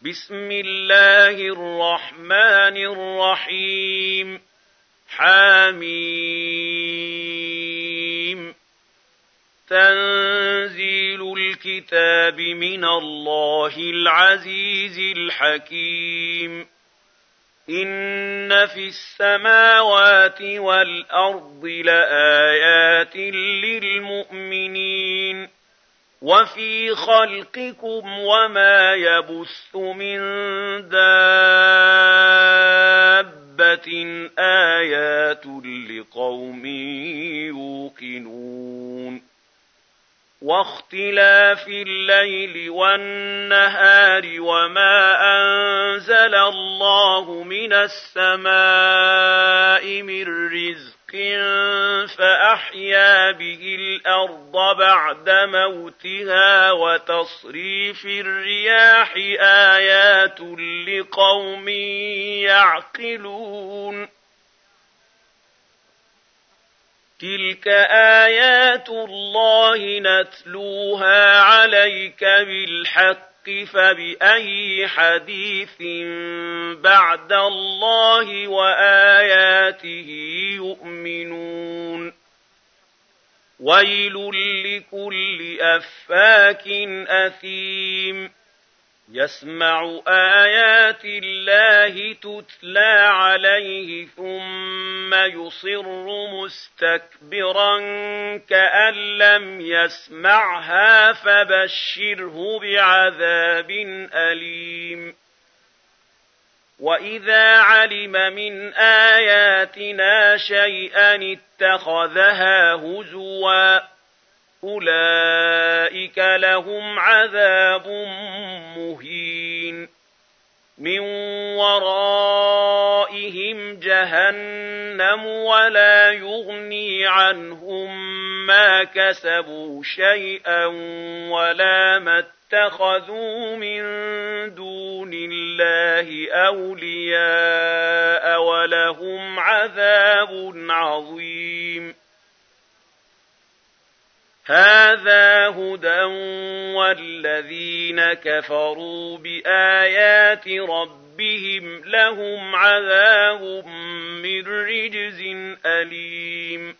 بسم الله الرحمن الرحيم حميم تنزيل الكتاب من الله العزيز الحكيم إن في السماوات والأرض لآيات للمؤمنين وفي خلقكم وما يبث من دابة آيات لقوم يوقنون واختلاف الليل والنهار وما أنزل الله من السماء من رزق فأحيا به الأرض بعد موتها وتصريف الرياح آيات لقوم يعقلون تلك آيات الله نتلوها عليك بالحق فبأي حديث بعد الله وآياته يؤمنون ويل لكل أفاك أثيم يسمع آيات الله تتلى عليه ثم يصر مستكبرا كأن لم يسمعها فبشره بعذاب أليم وإذا علم من آياتنا شيئا اتخذها هزوا أولئك لهم عذاب مهين من ورائهم جهنم ولا يغني عنهم ما كسبوا شيئا ولا ما اتخذوا من دون الله أولياء ولهم عذاب عظيم هذا هدى والذين كفروا بآيات ربهم لهم عذاب من رجز أليم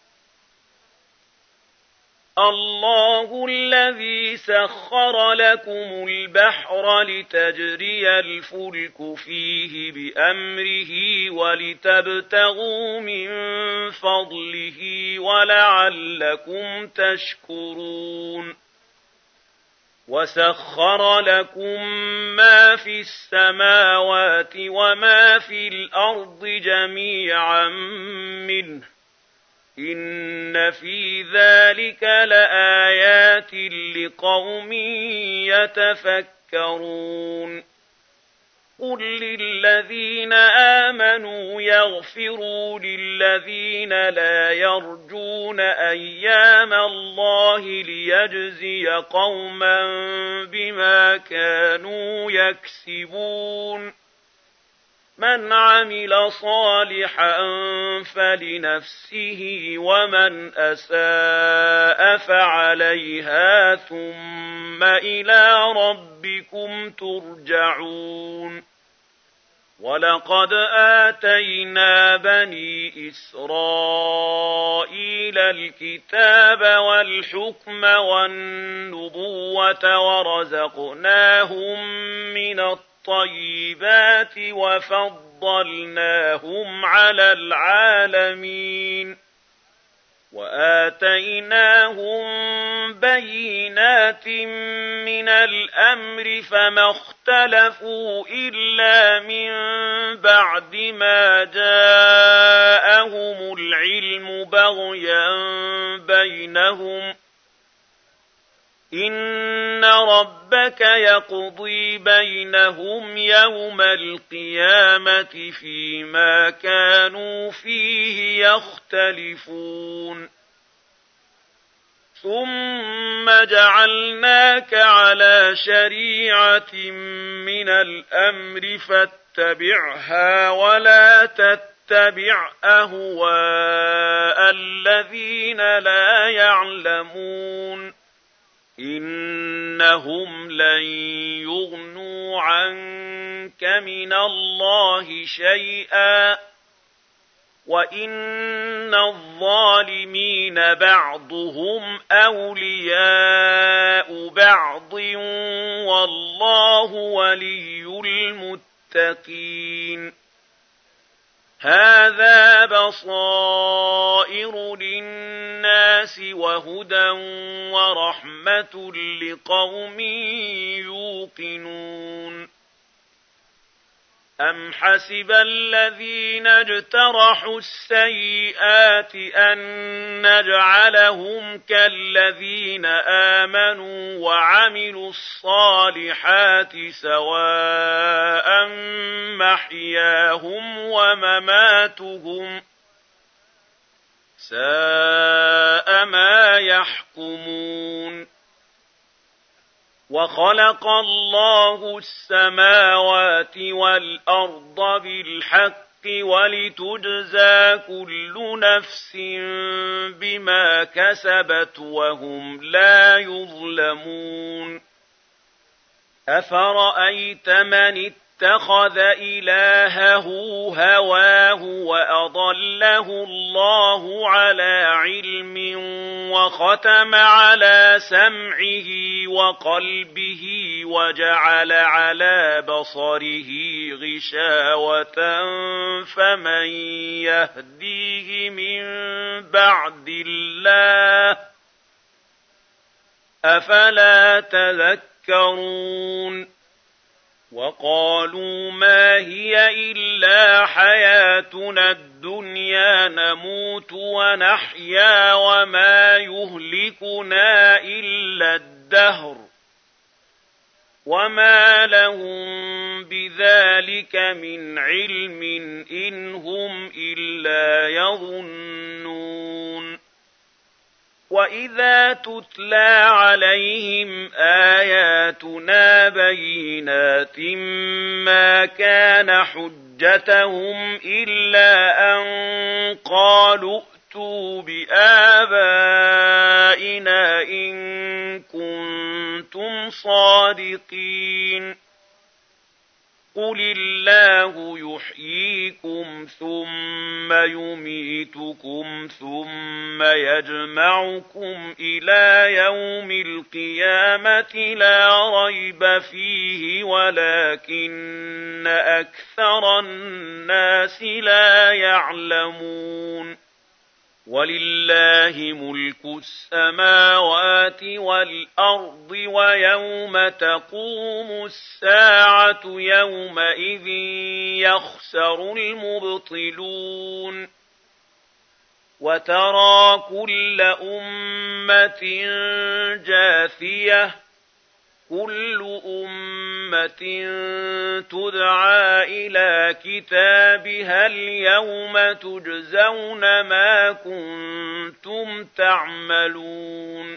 الله الذي سخر لكم البحر لتجري الفلك فيه بأمره ولتبتغوا من فضله ولعلكم تشكرون وسخر لكم ما في السماوات وما في الأرض جميعا منه إن في ذلك لآيات لقوم يتفكرون قل للذين آمنوا يغفروا للذين لا يرجون أيام الله ليجزي قوما بما كانوا يكسبون من عمل صالحا فلنفسه ومن أساء فعليها ثم إلى ربكم ترجعون ولقد آتينا بني إسرائيل الكتاب والحكم والنبوة ورزقناهم من الطيبات وفضلناهم على العالمين وآتيناهم بينات من الأمر فما اختلفوا إلا من بعد ما جاءهم العلم بغيا بينهم إن ربك يقضي بينهم يوم القيامة فيما كانوا فيه يختلفون ثم جعلناك على شريعة من الأمر فاتبعها ولا تتبع أهواء الذين لا يعلمون إنهم لن يغنوا عنك من الله شيئا وإن الظالمين بعضهم أولياء بعض والله ولي المتقين هذا بصائر للناس وهدى ورحمة لقوم يوقنون أم حسب الذين اجترحوا السيئات أن نجعلهم كالذين آمنوا وعملوا الصالحات سواء محياهم ومماتهم ساء ما يحكمون وخلق الله السماوات والأرض بالحق ولتجزى كل نفس بما كسبت وهم لا يظلمون أفرأيت من اتخذ إلهه هواه وأضله الله على علم وختم على سمعه وقلبه وجعل على بصره غشاوة فمن يهديه من بعد الله أفلا تذكرون وقالوا ما هي إلا حياتنا الدنيا نموت ونحيا وما يهلكنا إلا الدهر وما لهم بذلك من علم إن هم إلا يظنون وإذا تتلى عليهم آياتنا بينات ما كان حجتهم إلا أن قالوا ائتوا بآبائنا إن كنتم صادقين قل الله يحييكم ثم يميتكم ثم يجمعكم إلى يوم القيامة لا ريب فيه ولكن أكثر الناس لا يعلمون ولله ملك السماوات والأرض ويوم تقوم الساعة يومئذ يخسر المبطلون وترى كل أمة جاثية كل أمة تدعى إلى كتابها اليوم تجزون ما كنتم تعملون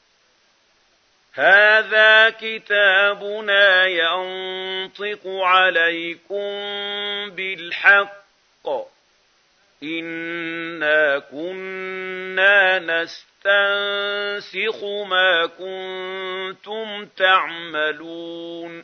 هذا كتابنا ينطق عليكم بالحق إنا كنا نستنسخ ما كنتم تعملون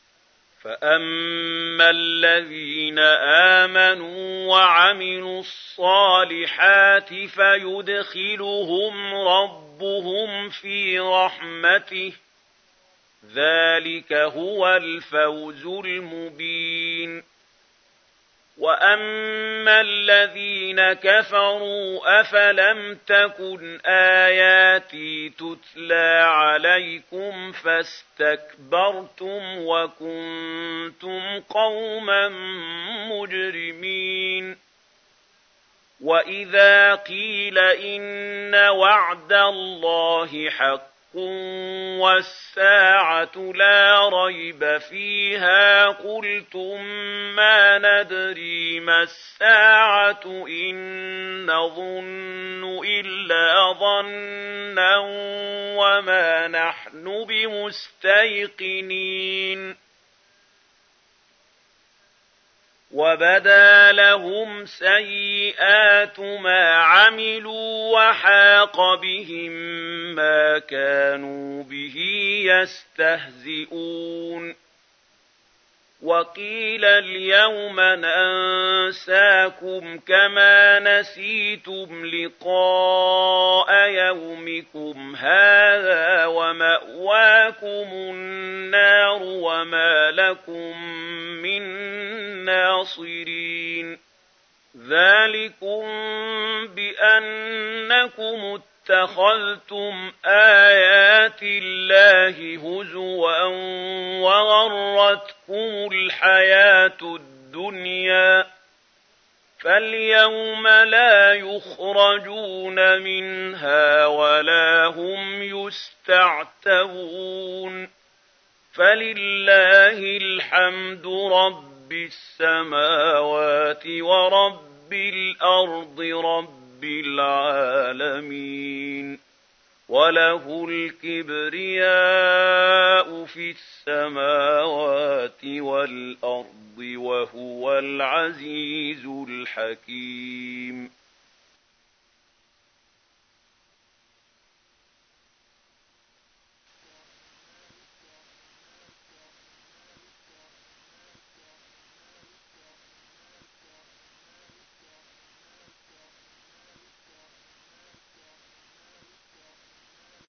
فأما الذين آمنوا وعملوا الصالحات فيدخلهم ربهم في رحمته ذلك هو الفوز المبين وأما الذين كفروا أفلم تكن آياتي تتلى عليكم فاستكبرتم وكنتم قوما مجرمين وإذا قيل إن وعد الله حق والساعة لا ريب فيها قلتم ما ندري ما الساعة إن نظن إلا ظنا وما نحن بمستيقنين وبدا لهم سيئات ما عملوا وحاق بهم ما كانوا به يستهزئون وقيل اليوم ننساكم كما نسيتم لقاء يومكم هذا ومأواكم النار وما لكم من ناصرين ذلكم بأنكم اتخذتم آيات الله هزوا وغرتكم الحياة الدنيا فاليوم لا يخرجون منها ولا هم يستعتبون فلله الحمد رب السماوات ورب الأرض رب العالمين وله الكبرياء في السماوات والأرض وهو العزيز الحكيم